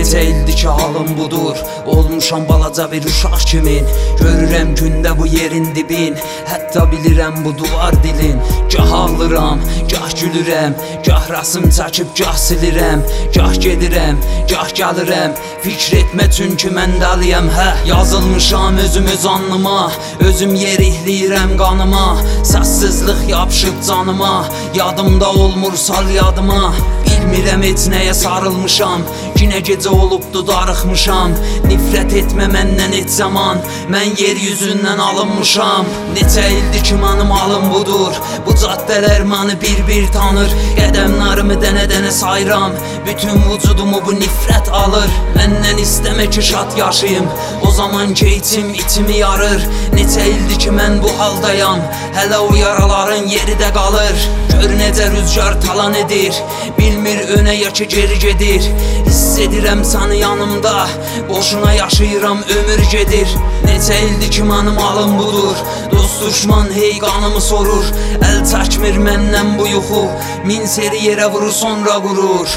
Neçə ildir ki halım budur, olmuşam balaca bir uşaq kimin. Görürəm gündə bu yerin dibin, hətta bilirəm bu duvar dilin. Gah ağlıram, gah gülürəm, gah rasım çəkib gah silirəm. Gah gedirəm, gah gəlirəm, fikr etmə çünki mən dəliyəm. Hə, yazılmışam özüm alnıma, özüm yerihliyirəm qanıma. Səssizlik yapışıb canıma, yadımda olmur sal yadıma. Bilmirəm heç nəyə sarılmışam, yenə gecə olubdu darıxmışam. Nifrət etmə məndən heç zaman, mən yeryüzündən alınmışam. Neçə ildir ki mənim halım budur, bu caddələr məni bir-bir tanır. Qədəmlərimi dənə-dənə sayıram, bütün vücudumu bu nifrət alır. Məndən istəmə ki şad yaşayım, o zaman ki içimi yarır. Neçə ildir ki mən bu haldayam, hələ o yaraların yeri də qalır. Gör necə rüzgar talan edir, bilmir önə ya ki geri gedir. Hiss edirəm səni yanımda, boşuna yaşayıram ömür gedir. Neçə ildir ki mənim halım budur, dost düşman hey qanımı sorur. Əl çəkmir məndən bu yuxu, min seri yerə vurur sonra qurur.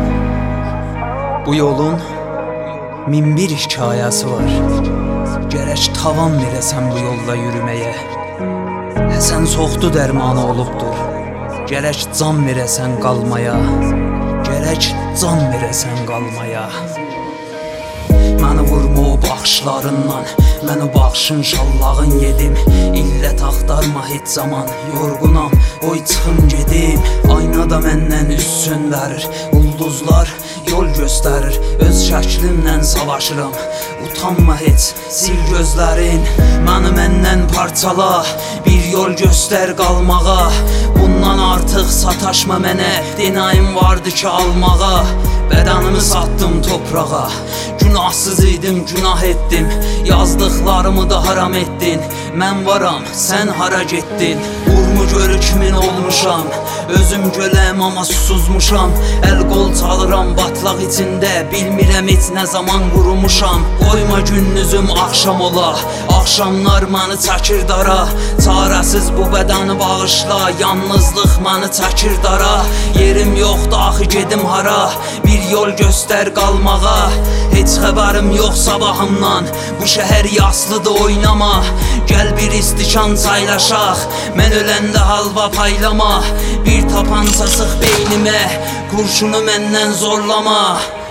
Bu yolun min bir hikayəsi var, gərək tavan verəsən bu yolda yürüməyə. Həsən çoxdu dərmanı olubdur, gərək can verəsən qalmaya. Gərək can verəsən qalmaya. Məni vurma o baxışlarından, mən o baxışın şallağın yedim. İllət axtarma heç zaman, yorğunam, oy çıxım gedim. Aynada məndən üz söndərir, ulduzlar yol göstərir. Öz şəklimlə savaşıram, utanma heç, sil gözlərin. Məni məndən parçala, bir yol göstər qalmağa. Bundan artıq sataşma mənə, denayım vardı ki almağa. Bədənimi satdım toprağa, günahsız idim, günah etdim. Yazdıqlarımı da haram etdin, mən varam, sən hara getdin. Urmu görü kimin olmuşam, özüm göləm amma susuzmuşam. Əl qol çalıram batlaq içində, bilmirəm heç nə zaman qurumuşam. Qoyma gündüzüm axşam ola, axşamlar məni çəkir dara. Çarəsiz bu bədəni bağışla, yalnızlıq məni çəkir dara. Yerim yoxdur axı gedim hara, bir yol göstər qalmağa. Heç xəbərim yox sabahımdan, bu şəhər yaslıdır oynama. Gəl bir istikan çaylaşaq, mən öləndə halva paylama. Bir tapanca sıx beynimə, kurşunu məndən zorlama.